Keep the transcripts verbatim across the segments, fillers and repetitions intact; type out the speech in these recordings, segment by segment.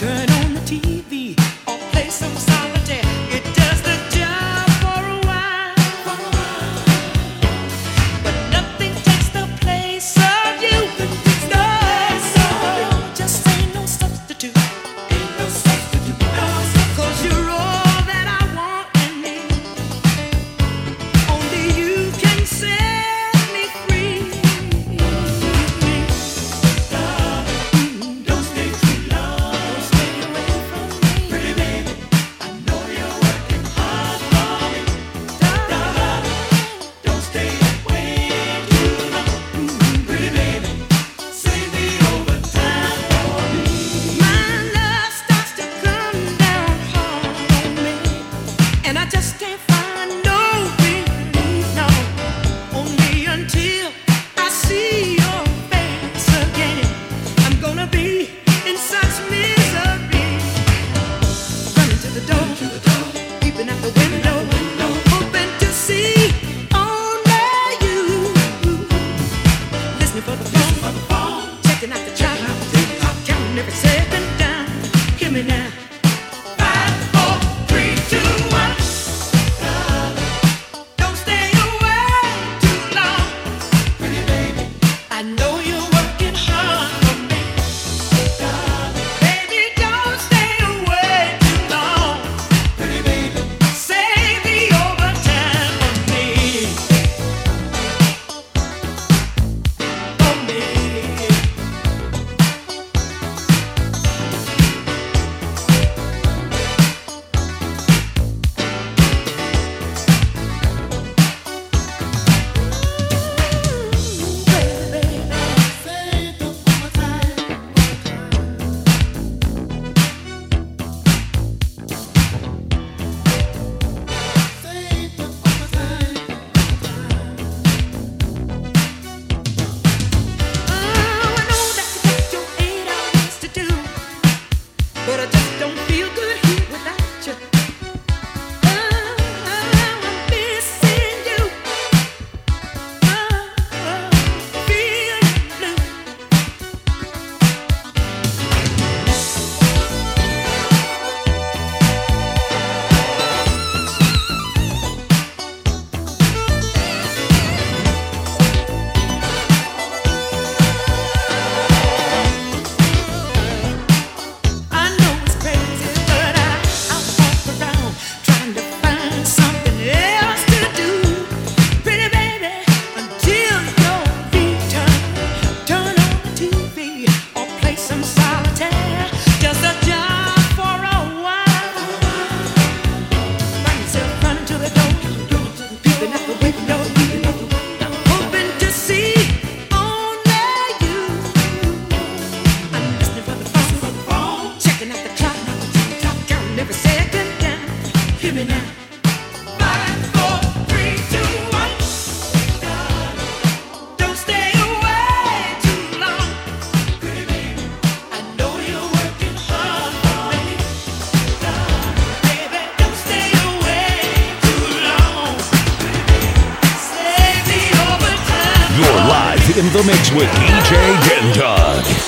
In the mix with D J Dentug.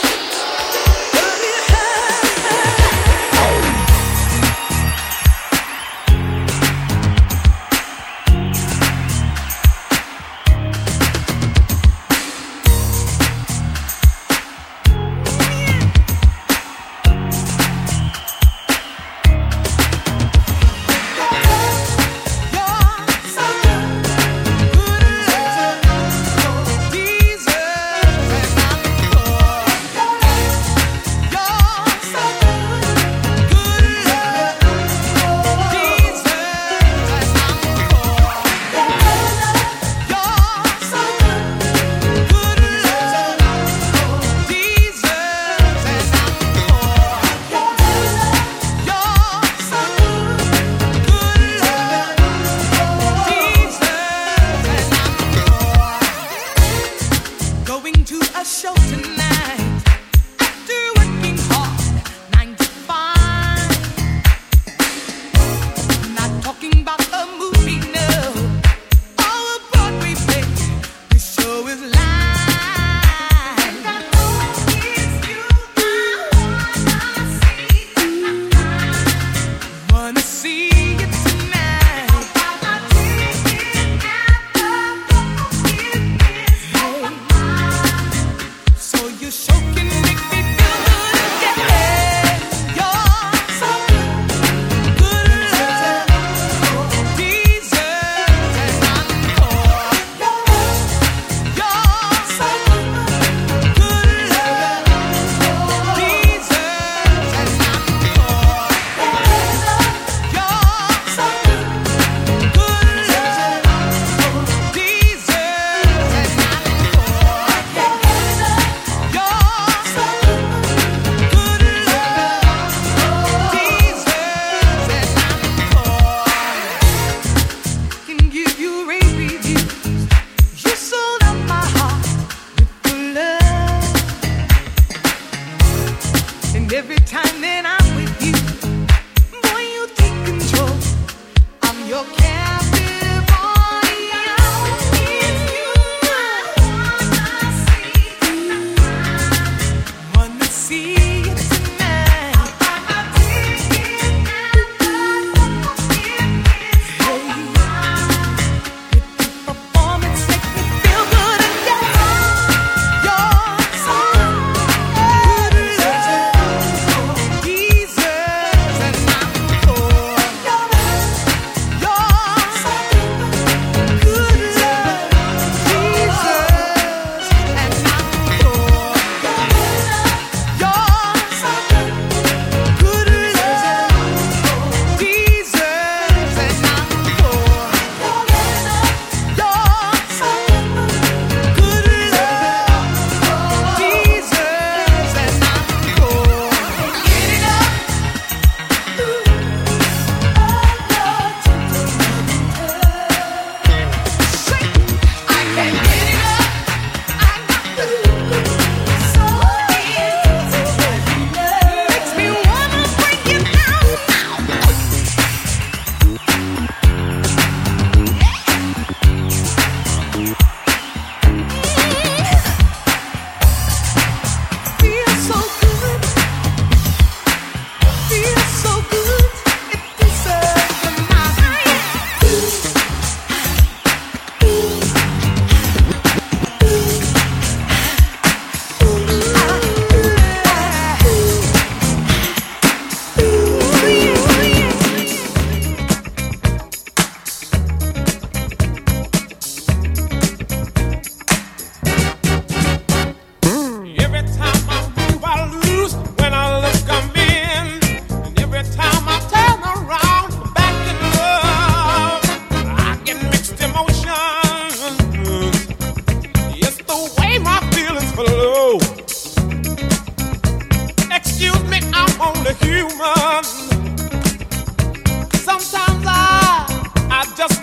Jesus, and I'm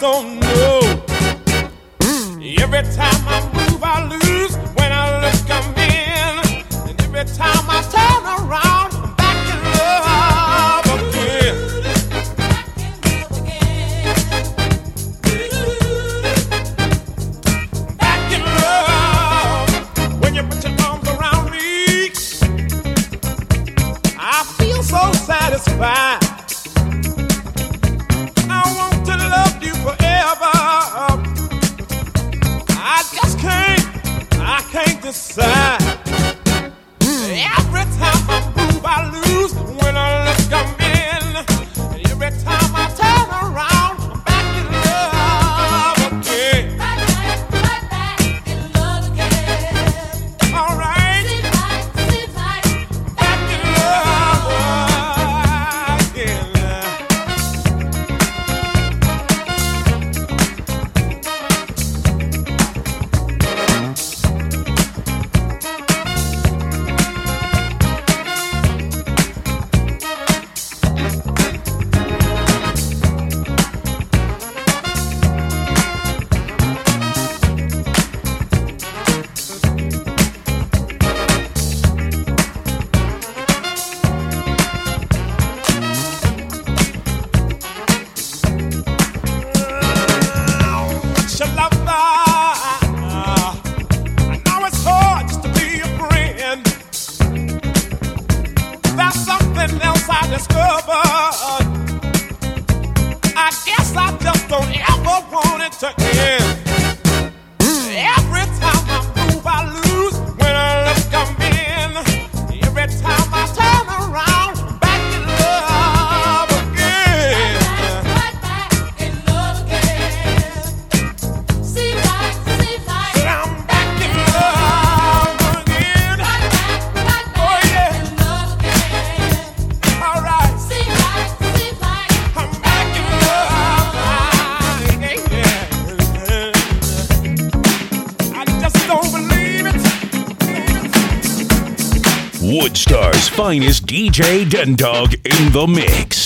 don't know. Every time I move, I lose. When I look, I'm in. And every time I turn around, I'm back in love again. Back in love. When you put your arms around me, I feel so satisfied. I want to love you forever. I just can't, I can't decide. Every time I move, I lose. When I look, I'm in. And every time I turn around, I'm back in love again. Right back, right back in love again. All right. Seems like, seems like back in love again. Shalom. I know it's hard just to be a friend. There's something else I discovered. I guess I just don't ever want it to end. Every time I move, I lose. When I look, I'm in. Every time I turn around, I'm back in love again. Right back in love again. Seems like, seems like I'm back in love again. Right back, right back oh, yeah. in love again. All right. Seems like, seems like I'm back in love again. I just don't believe it. Woodstar's finest D J Den Dog in the mix.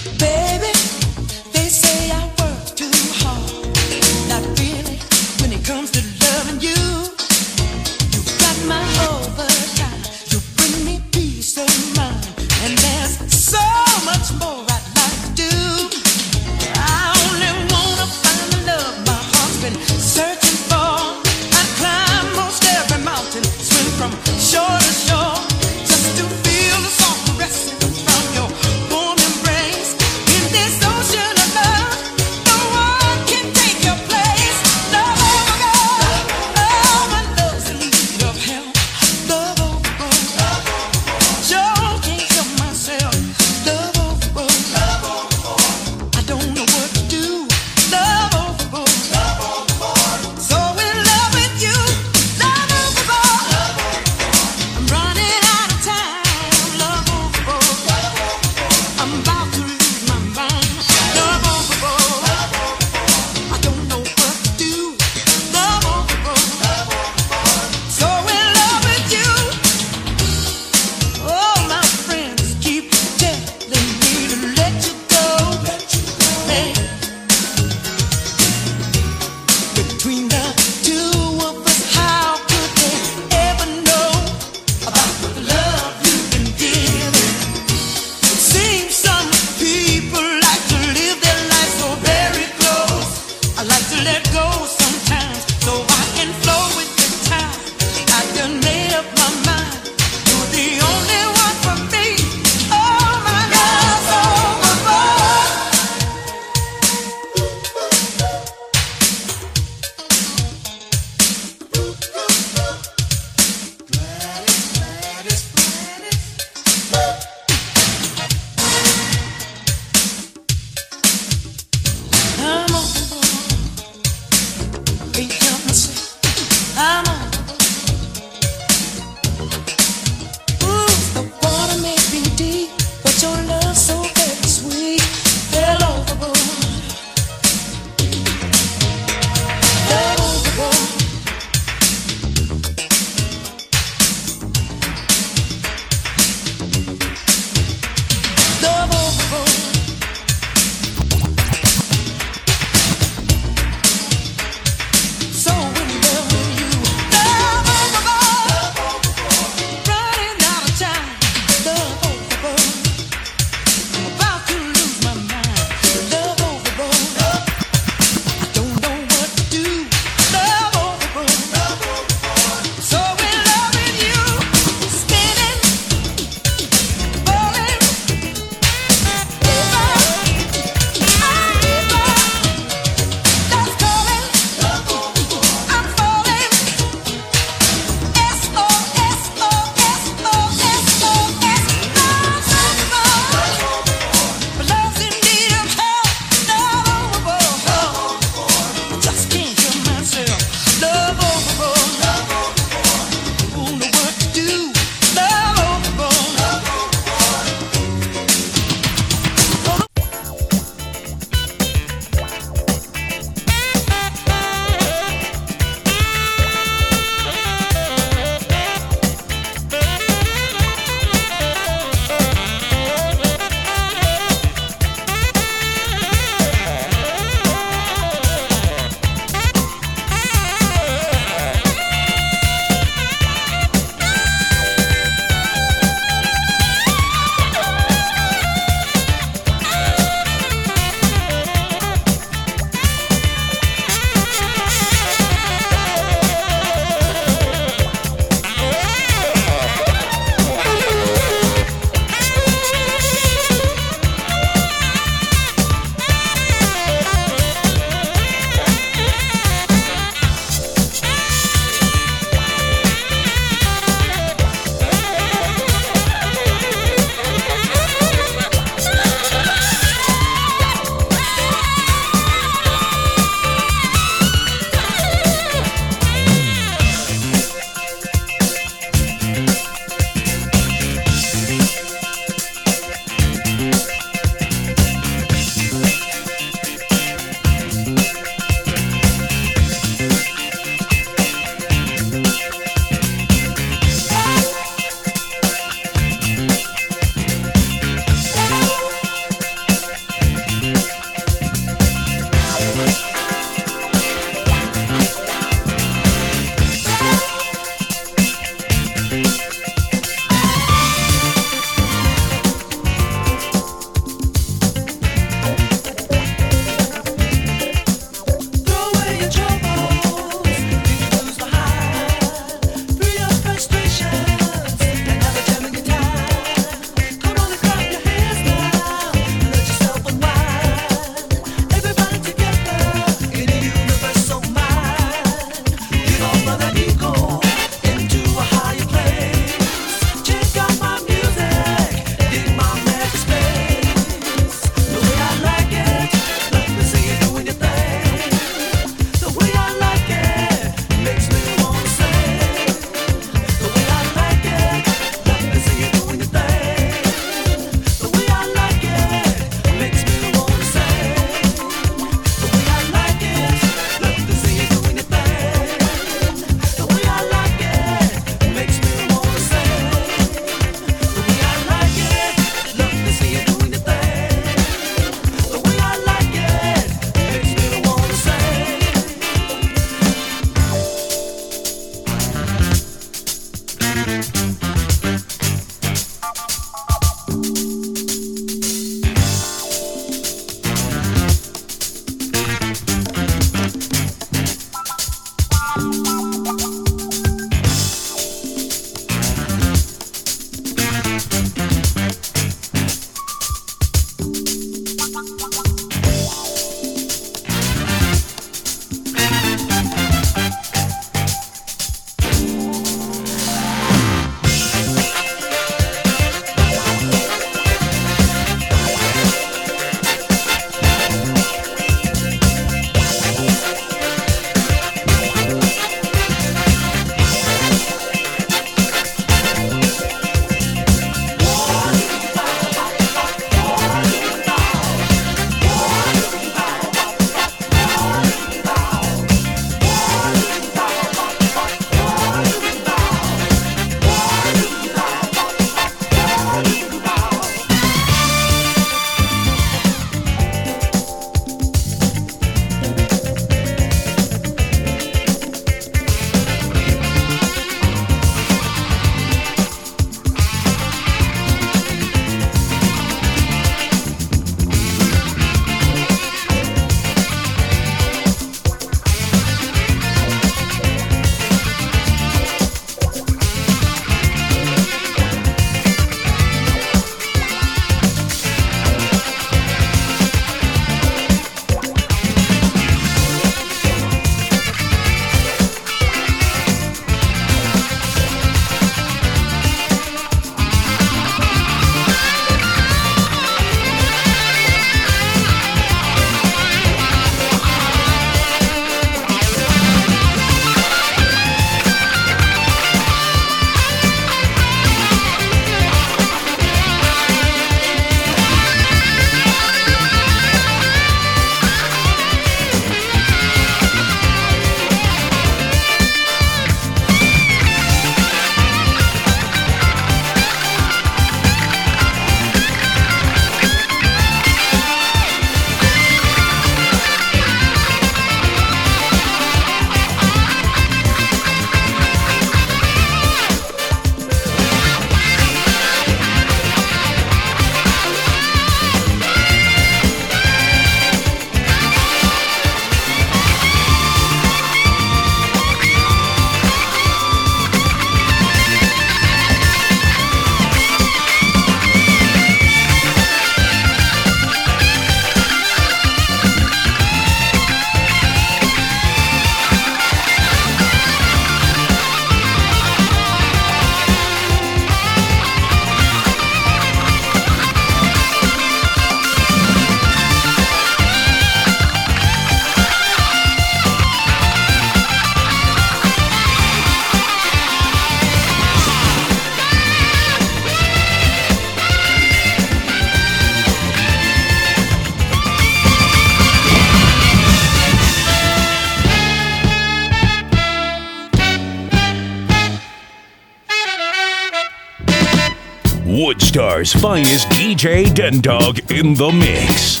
Woodstar's finest D J Dendog in the mix.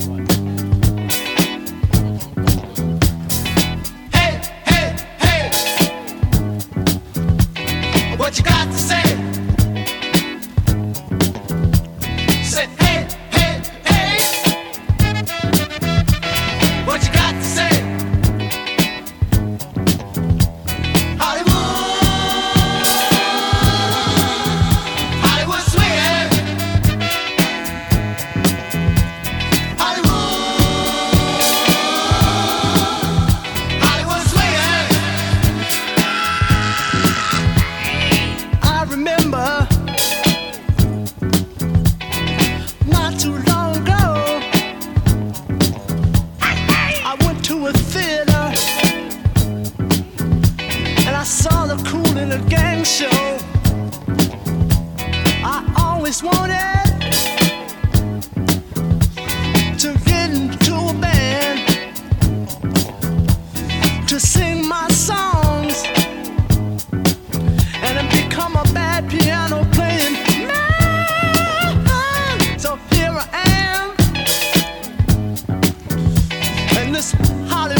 Hey, hey, hey. What you got to say? Say, hey, hey, hey. What you got to say?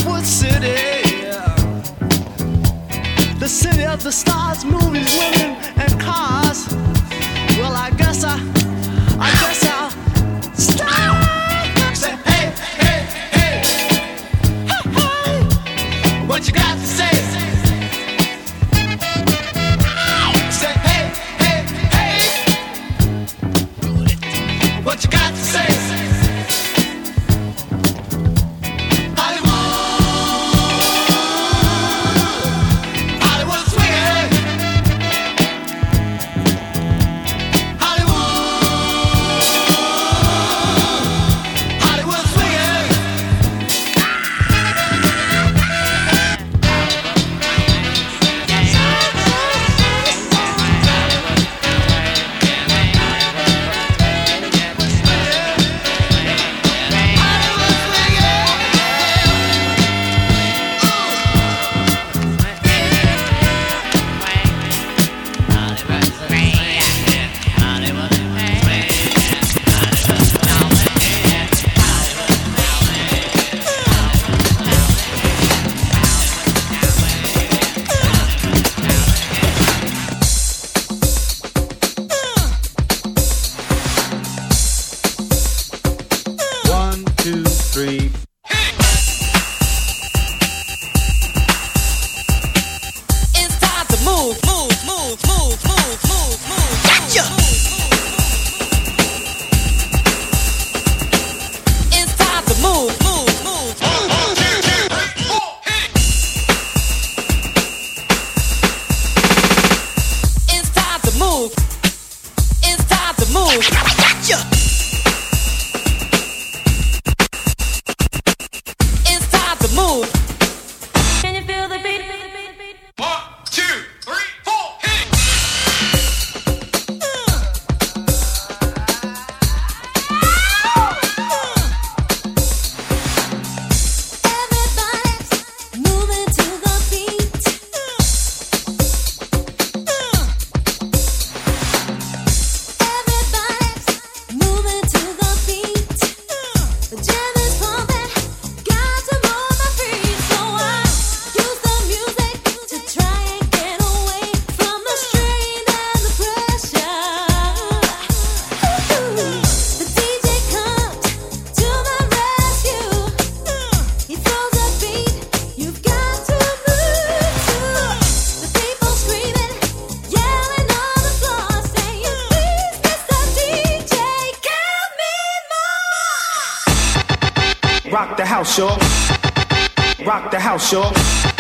The city of the stars, movies, women, the house, y'all. Rock the house, y'all.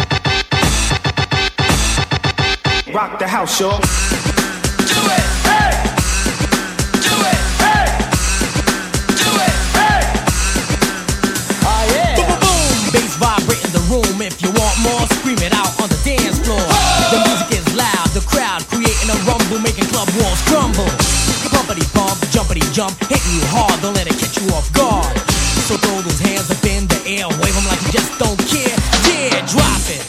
Rock the house, y'all. Do it, hey! Do it, hey! Do it, hey! Oh yeah! Boom, boom, boom! Bass vibrate in the room. If you want more, scream it out on the dance floor. Oh! The music is loud, the crowd creating a rumble, making club walls crumble. Pumpity pump, jumpity jump, hitting you hard, don't let it catch you off guard. So throw those hands up in the air, wave them like you just don't care. Yeah, drop it.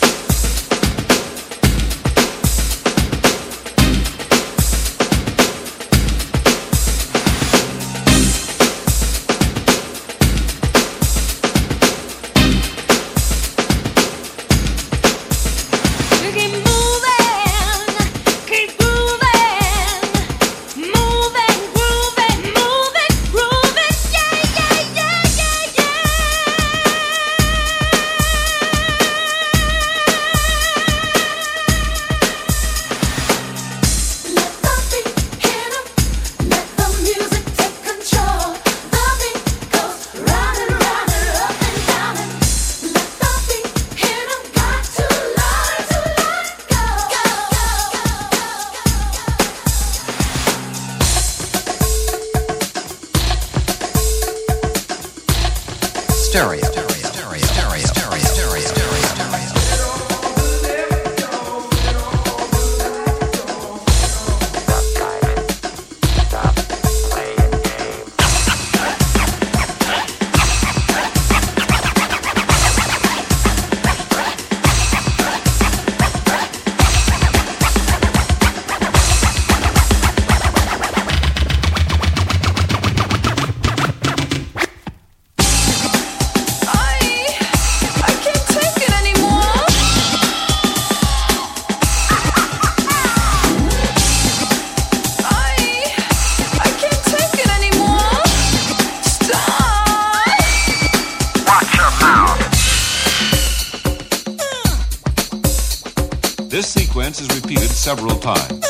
Stereo. Stereo. Stereo. Stereo. Stereo. Stereo. This sequence is repeated several times.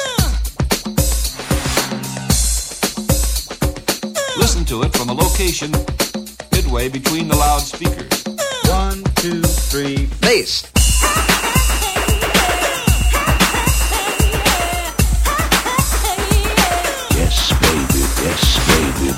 Listen to it from a location midway between the loudspeakers. One, two, three, Bass. Yes, baby, yes, baby.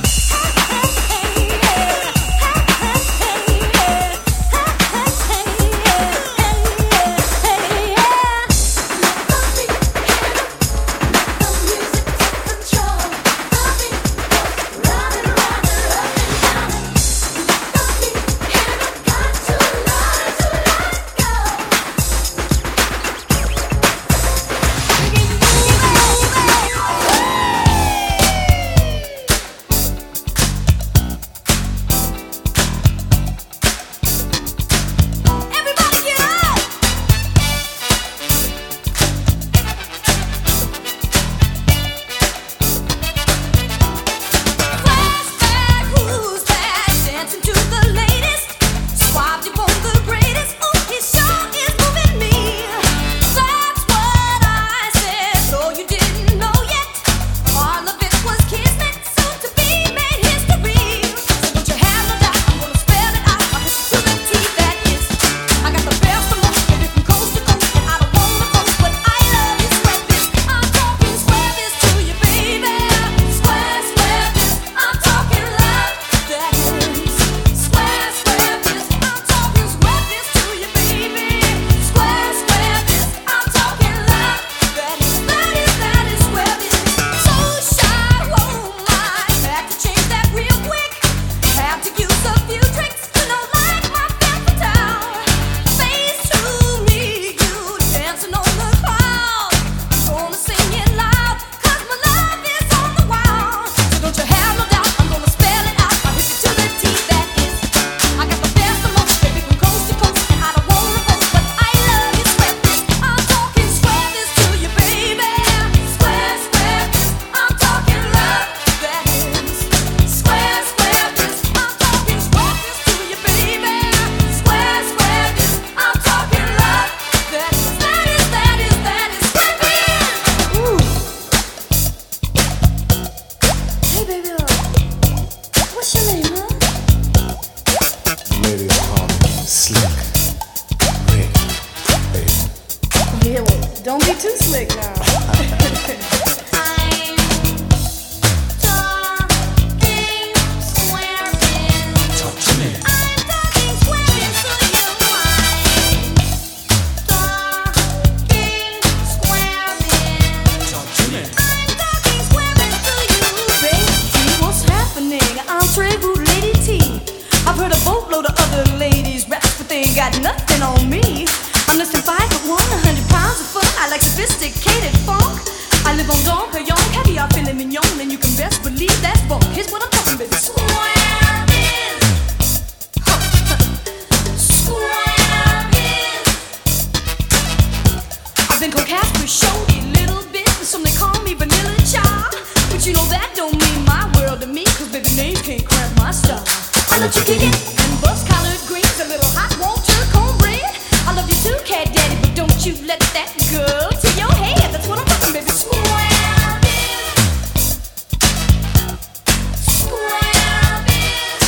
ain't got nothing on me. I'm less than five foot one, a hundred pounds of fun. I like sophisticated funk. I live on Dom Perignon, caviar, filet mignon, and you can best believe that's funk. Here's what I'm talking about. Square biz. Square biz. I've been coquette with showy little bit, and some they call me Vanilla Child. But you know that don't mean my world to me, cause baby names can't cramp my style. I love you kicking and bust collared greens, a little hot water cornbread. I love you too, cat daddy, but don't you let that go to your head. That's what I'm talking, baby. Square biz. Square biz.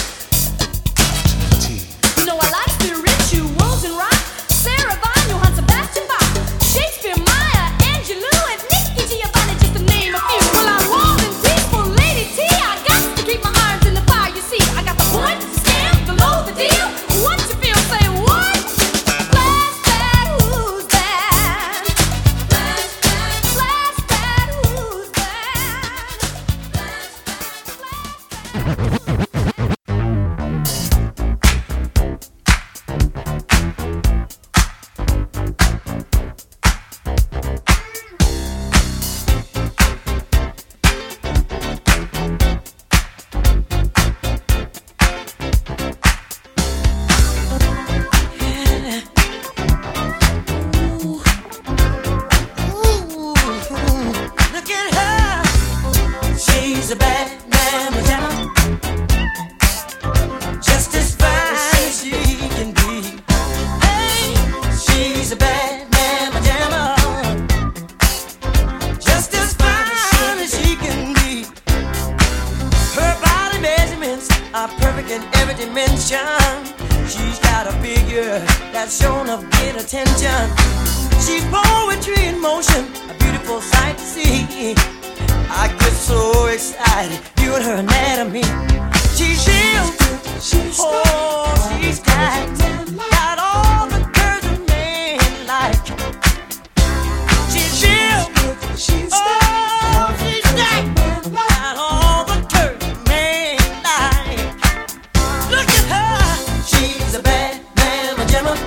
You know I like spirituals and rock. Sarah Vaughan, Johann Sebastian Bach, Shakespeare, Maya Angelou, and Nikki Giovanni, just to name a few. Well, I'm warm and peaceful, Lady T. I got to keep my irons in the fire. You see, I got the point, the stamp, the low, the deal. What you feel? Say what? Blast that, who's that? Blast that, blast that, who's that? Blast that, blast that. Look at her. She's a bad mamma jamma. Just as fine as she can be. Hey, she's a bad mamma jamma. Just as fine as she can be. Her body measurements are perfect in every dimension. She's got a figure that's shown of great attention. She's poetry in motion, a beautiful sight to see. I get so excited viewing her anatomy. She's real, oh, she's got, got all the curves a man like. She's real, oh, she's got, got all the curves a man like. Look at her, she's a bad mamma jamma.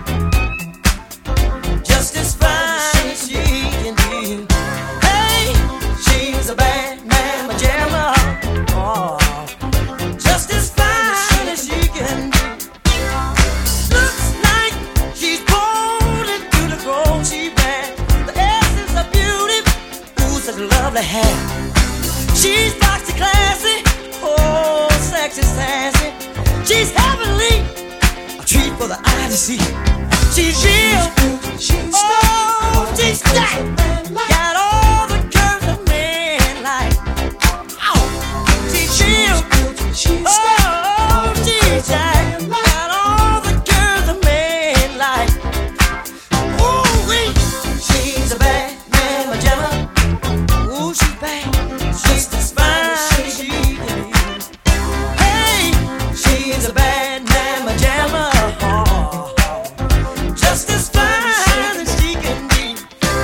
Just as fine as she can be. Hey, she's a bad mamma jamma. Oh, just as fine as she can be. Looks like she's born into the grown she bad. The essence of beauty, ooh, such lovely hair. She's foxy classy, oh, sexy sassy. She's heavenly, a treat for the eye to see. She's real, oh, she's stacked, got all the curves a man like. Oh, she's real, oh, she's stacked, got all the curves a man like. Ooh, wee, she's a bad mamma jamma. Ooh, she's bad, just as fine as she can be. Hey, she's a bad mamma jamma. Just as fine as she can be.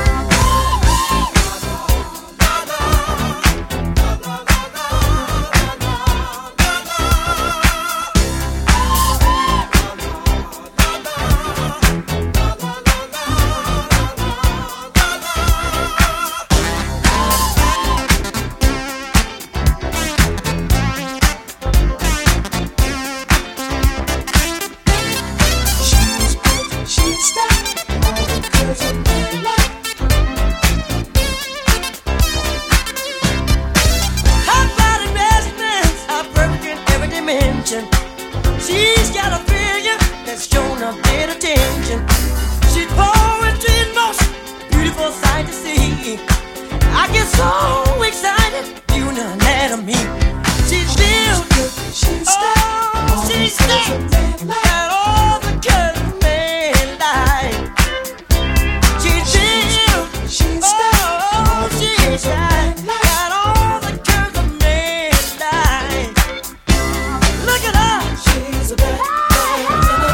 Her body measurements are perfect in every dimension. She's got a figure that's shown a bit of attention. She's poetry in motion, beautiful sight to see. I get so excited viewing her anatomy. She's real, oh, she's stacked, got all the curves a man like. She's real, oh, she's got, got all the curves a man like. Look at her, she's a bad mamma.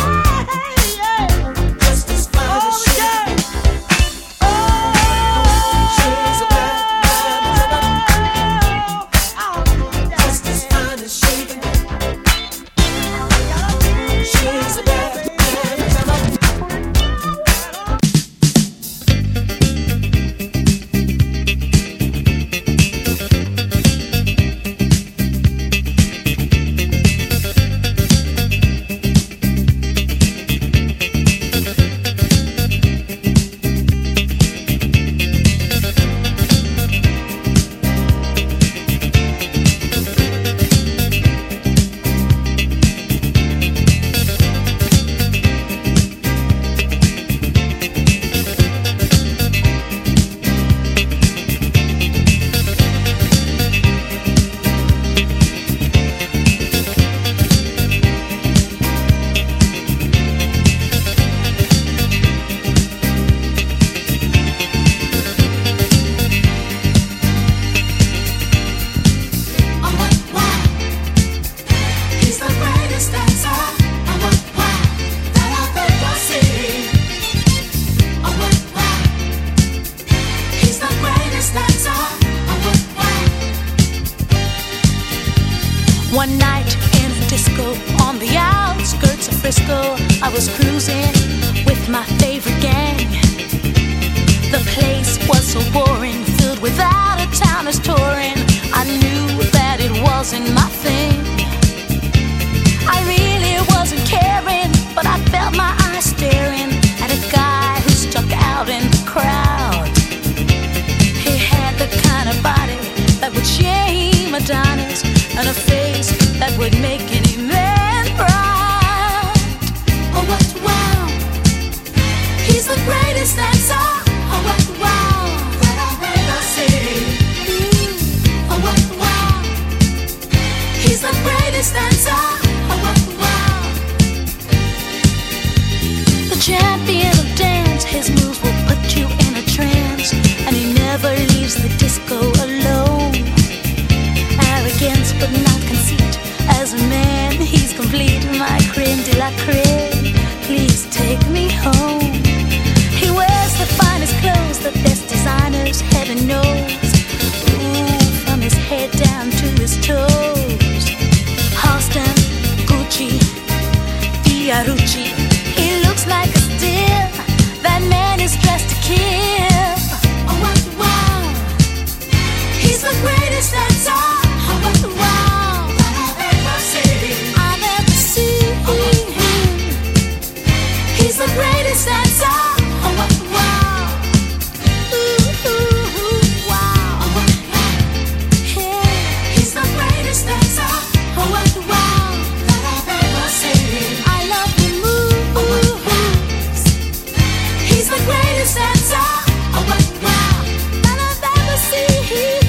Just as fine as she can be. Oh, she's a bad mamma. Just as fine as she can be. She's a bad One night in a disco on the outskirts of Frisco, I was cruising with my favorite gang. The place was so boring, filled with out-of-towners touring. I knew that it wasn't my thing. I really wasn't caring, but I felt my eyes staring at a guy who stuck out in the crowd. He had the kind of body that would shame Adonis, and a face that would make any man proud. Oh, what wow! He's the greatest dancer. Oh, what wow! That I've ever seen. Mm. Oh, what wow! He's the greatest dancer. Oh, what wow! The champion of dance, his moves will put you in a trance, and he never leaves the disco alone. Arrogance but not conceit, as a man he's complete. My creme de la creme, please take me home. He wears the finest clothes, the best designers, heaven knows. Ooh, from his head down to his toes. Halston, Gucci, Fiorucci, he looks like a steal. That man is dressed to kill. Oh, what wow! He's the greatest dancer. Oh, what wow! I've ever seen. I've ever seen. He's the greatest dancer. Oh, what wow! Ooh, ooh, ooh, wow! Oh, what wow! Yeah. He's the greatest dancer. Oh, what wow! That I've ever seen. I love the moves. He's the greatest dancer. Oh, what wow! That I've ever seen.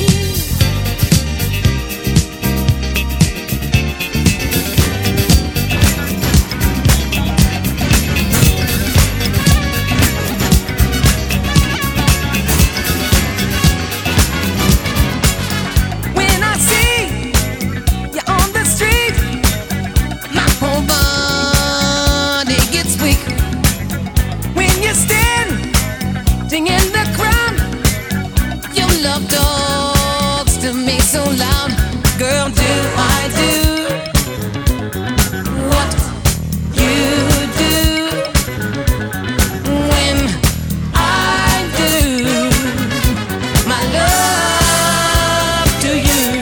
When I see you on the street, my whole body gets weak. When you stand in the crowd, your love talks to me so loud. Girl, do I do what you do when I do my love to you?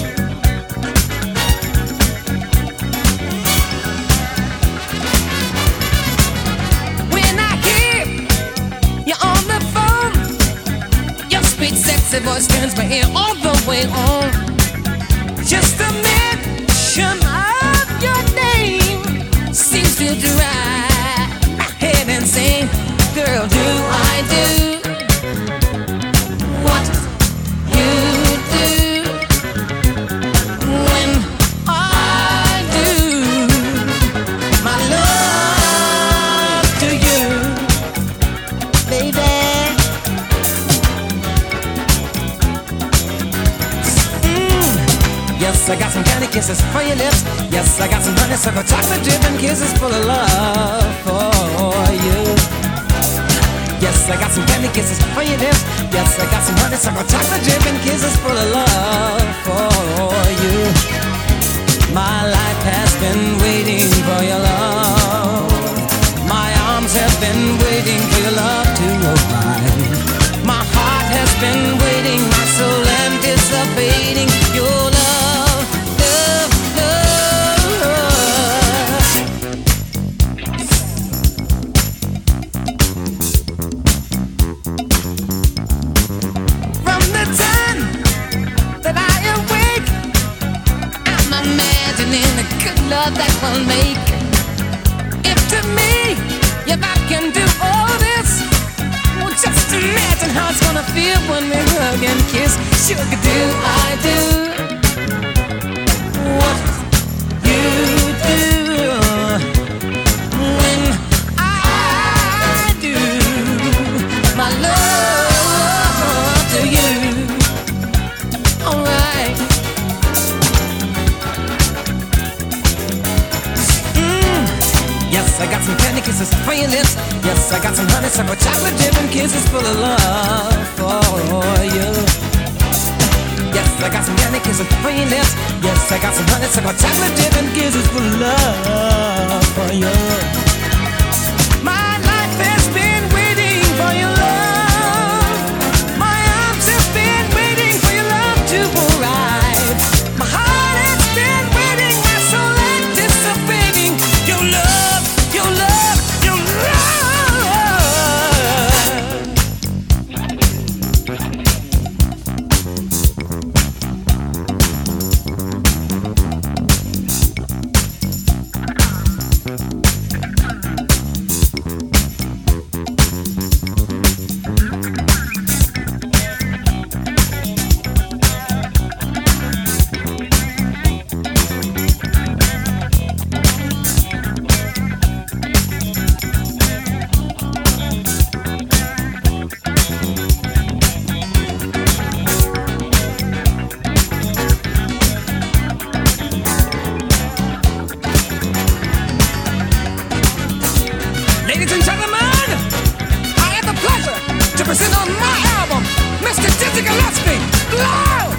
When I hear you on the phone, your sweet, sexy voice turns my ear all the way on. Just a mention of your name seems to drive my head insane. Girl, do I do what you do when I do my love to you, baby? Yes, I got some candy kisses for your lips. Yes, I got some honeysuckle chocolate dripping kisses full of love for you. Yes, I got some candy kisses for your lips. Yes, I got some honeysuckle chocolate dripping kisses full of love for you. My life has been waiting for your love. My arms have been waiting for your love to arrive. My heart has been waiting, my soul anticipating your love. Love that will make. If to me, if I can do all this, well, just imagine how it's gonna feel when we hug and kiss. Sugar, do I do what you do when I do my love to you? Alright. Yes, I got some candy kisses for your lips. Yes, I got some honeysuckle chocolate dripping kisses full of love for you. Yes, I got some candy kisses kiss for your lips. Yes, I got some honey, so got chocolate dip and kisses for love for you. My life has been waiting for your love. My arms have been waiting for your love to arrive. My heart has been waiting, my soul anticipating your love, your love, your love. Ladies and gentlemen, I have the pleasure to present on my album, Mister Dizzy Gillespie, Loud!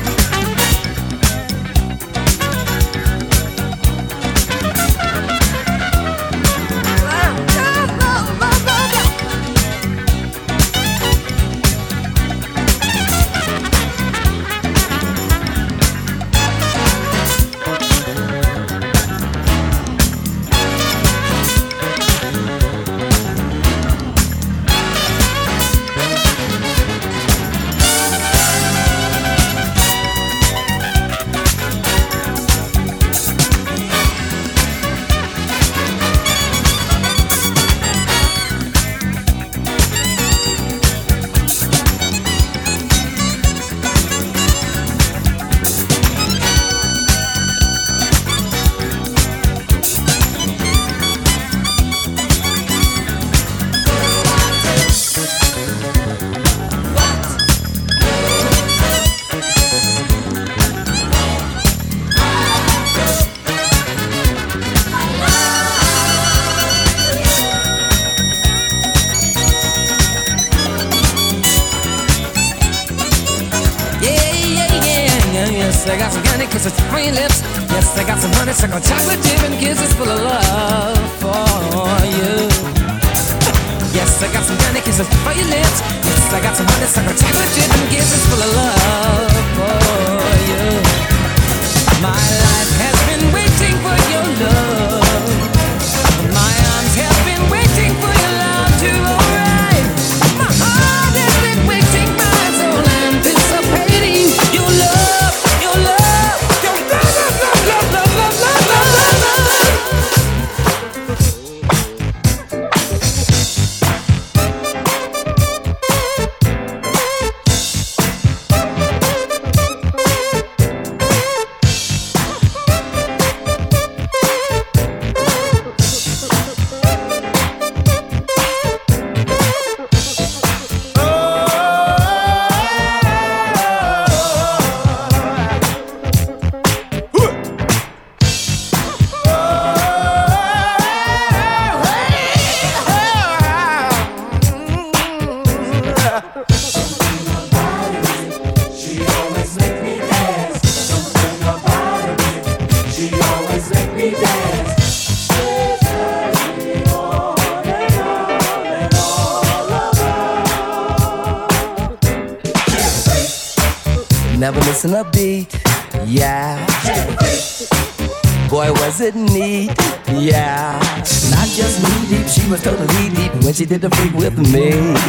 Yes, I got some candy kisses for your lips. Yes, I got some honey, sugar, chocolate dip and kisses full of love for you. Yes, I got some candy kisses for your lips. Yes, I got some honey, sugar, chocolate dip and kisses full of love for you. My life has been waiting for your love. My arms have been waiting for your love to arrive. My heart has been waiting, my soul anticipating your love, your love, your love, love, love, love, love, love, love, love. Never missing a beat, yeah. Boy, was it neat, yeah. Not just knee deep, she was totally deep when she did the freak with me.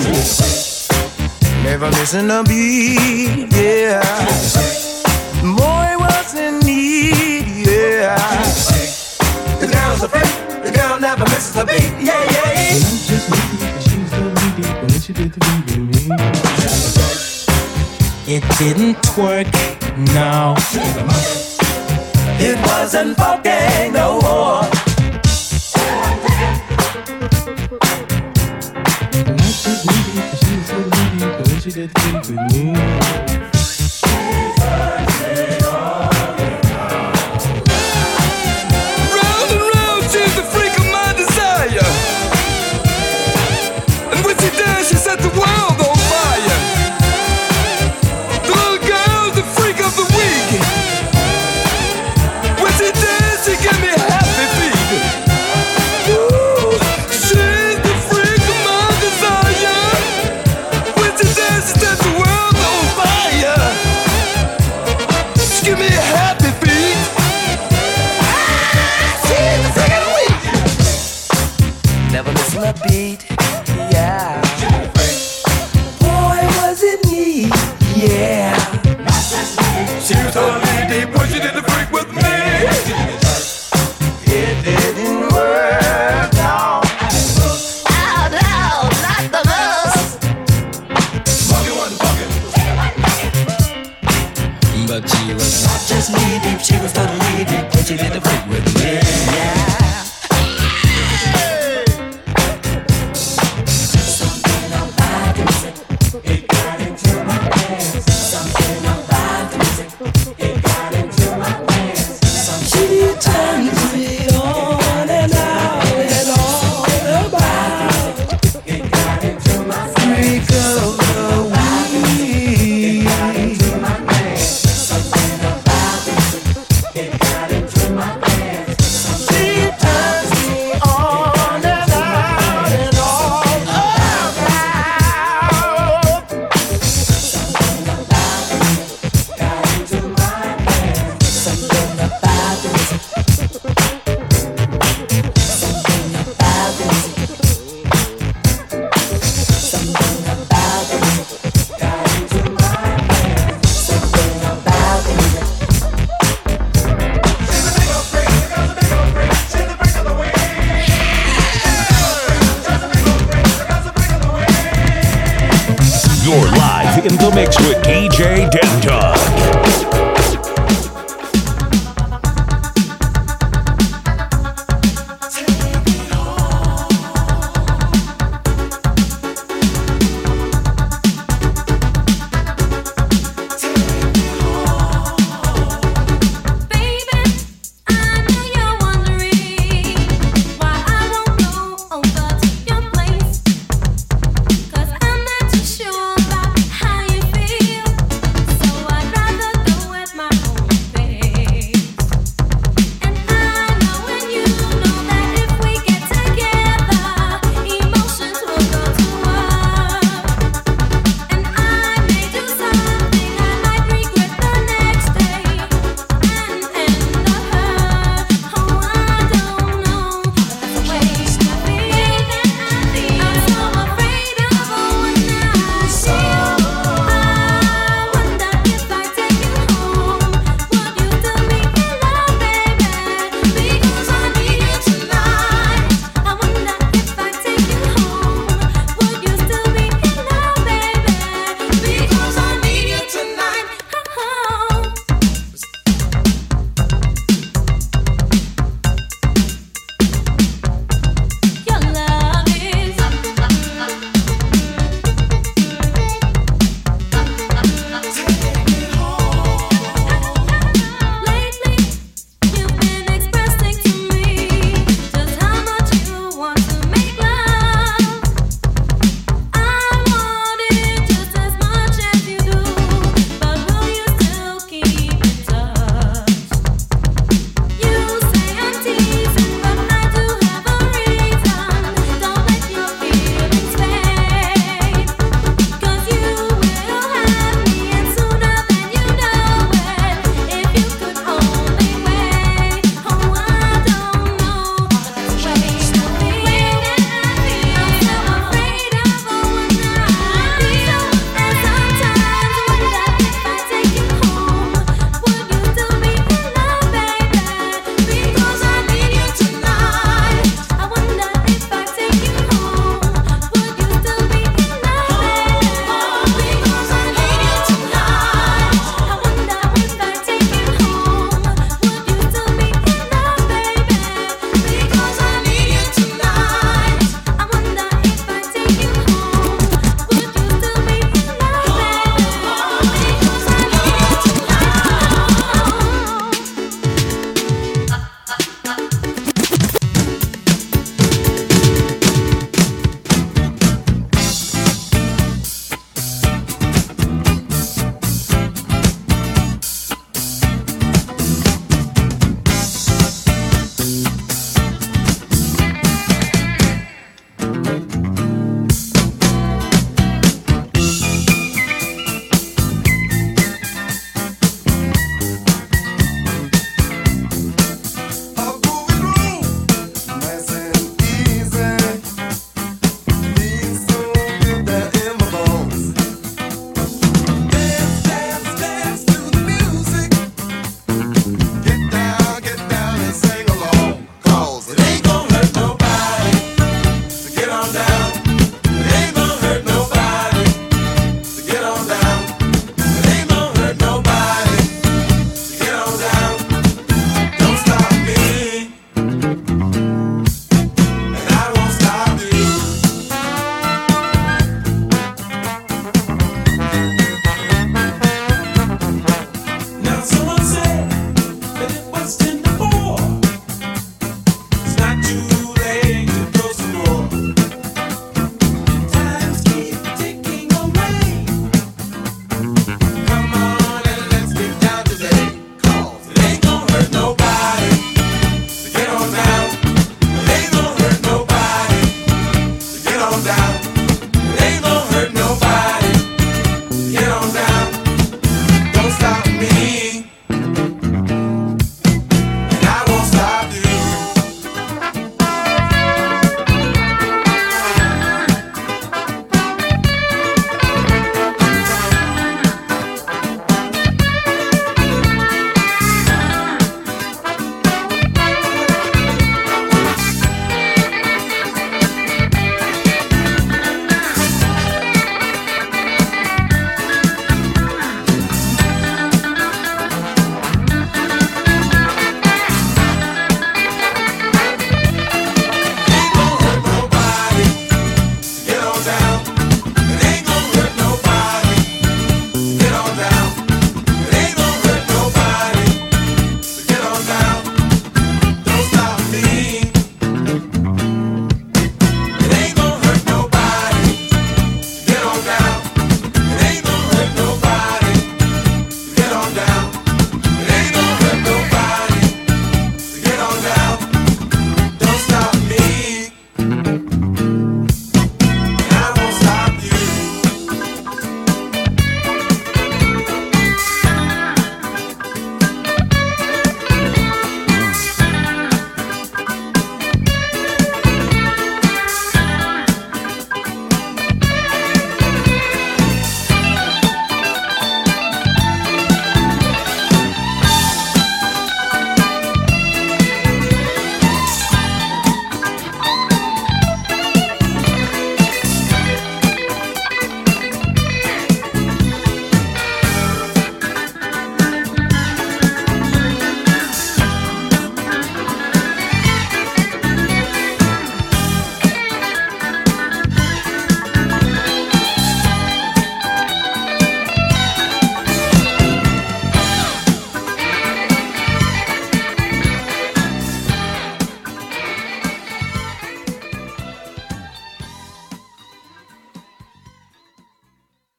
Never missing a beat, yeah. Boy, was it neat, yeah. The girl's a freak, the girl never misses a beat, yeah, yeah. Not just knee deep, she was totally deep when she did the freak with me. It didn't work, no. It wasn't funky no more. She did think with me. Round and round, she's the freak of my desire. And when she does, she set the world on fire. The little girl's the freak of the week. but she was not just needy, she was totally deep, but she did a freak with me. Yeah. You're live in the mix with D J Den Dog.